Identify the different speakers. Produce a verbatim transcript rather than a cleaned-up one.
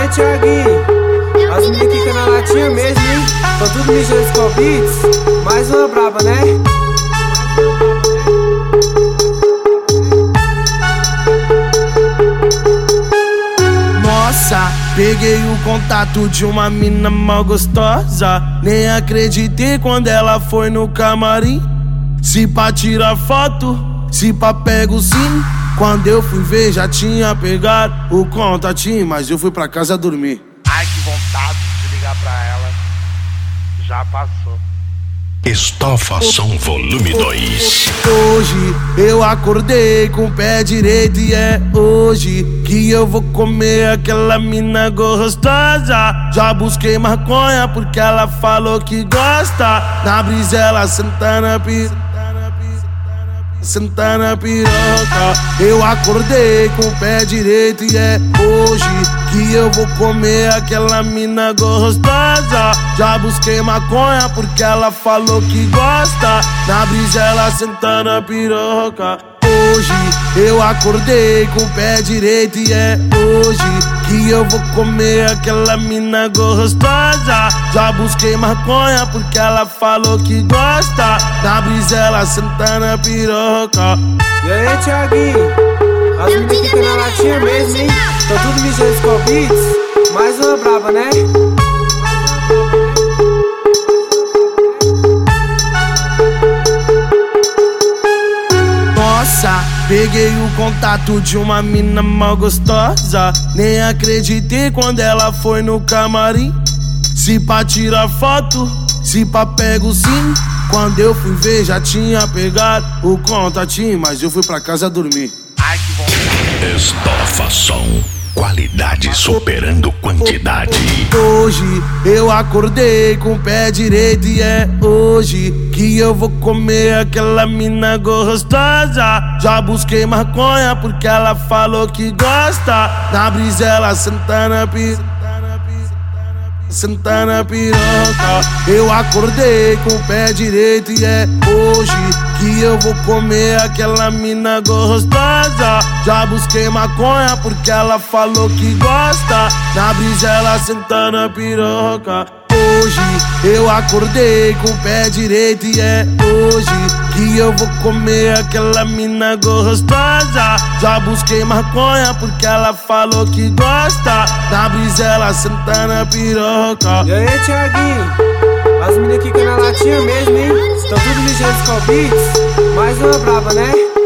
Speaker 1: aí, Thiaguinho? As meninas ficam na latinha mesmo, hein? Tão tudo mijando os convites. Mais uma braba, né?
Speaker 2: Nossa, peguei o contato de uma mina mal gostosa. Nem acreditei quando ela foi no camarim. Se pá tirar foto, se pá pego sim. Quando eu fui ver já tinha pegado o contatinho, mas eu fui pra casa dormir.
Speaker 3: Ai, que vontade de ligar pra ela. Já passou.
Speaker 4: Estofação volume dois.
Speaker 2: Hoje eu acordei com o pé direito e é hoje que eu vou comer aquela mina gostosa. Já busquei maconha porque ela falou que gosta. Na brisa ela senta na piroca, senta na piroca. Eu acordei com o pé direito e é hoje que eu vou comer aquela mina gostosa. Já busquei maconha porque ela falou que gosta. Na brisa ela senta na piroca. Hoje eu acordei com o pé direito e é hoje que eu vou comer aquela mina gostosa. Já busquei maconha porque ela falou que gosta. Na brisa ela senta na piroca.
Speaker 1: E aí, Thiaguinho? As meninas ficam na latinha mesmo, hein? Tão tudo mijando os convites. Mais uma braba, né?
Speaker 2: Nossa, peguei o contato de uma mina mal gostosa. Nem acreditei quando ela foi no camarim. Se pá tirar foto, se pá pego sim. Quando eu fui ver já tinha pegado o contatinho, mas eu fui pra casa dormir.
Speaker 3: Ai, que vontade.
Speaker 4: Estofação, qualidade superando quantidade.
Speaker 2: Hoje eu acordei com o pé direito e é hoje que eu vou comer aquela mina gostosa. Já busquei maconha porque ela falou que gosta. Na brisa ela senta na piroca, senta na piroca. Eu acordei com o pé direito e é hoje que eu vou comer aquela mina gostosa. Já busquei maconha porque ela falou que gosta. Na brisa ela senta na piroca. Hoje eu acordei com o pé direito e é hoje que eu vou comer aquela mina gostosa. Já busquei maconha porque ela falou que gosta. Na brisa ela senta na piroca.
Speaker 1: E aí, Thiaguinho? As meninas ficam na latinha mesmo, hein? Tão tudo mijando os convites. Mais uma braba, né?